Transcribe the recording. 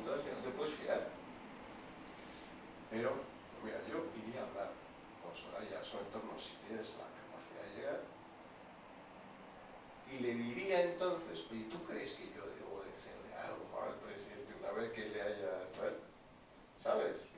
momento en el que no te puedes fiar. Pero, mira, yo iría a hablar con Soraya a su entorno si tienes la capacidad de llegar, y le diría entonces, oye, ¿tú crees que yo debo decirle algo al presidente una vez que le haya... ¿sabes?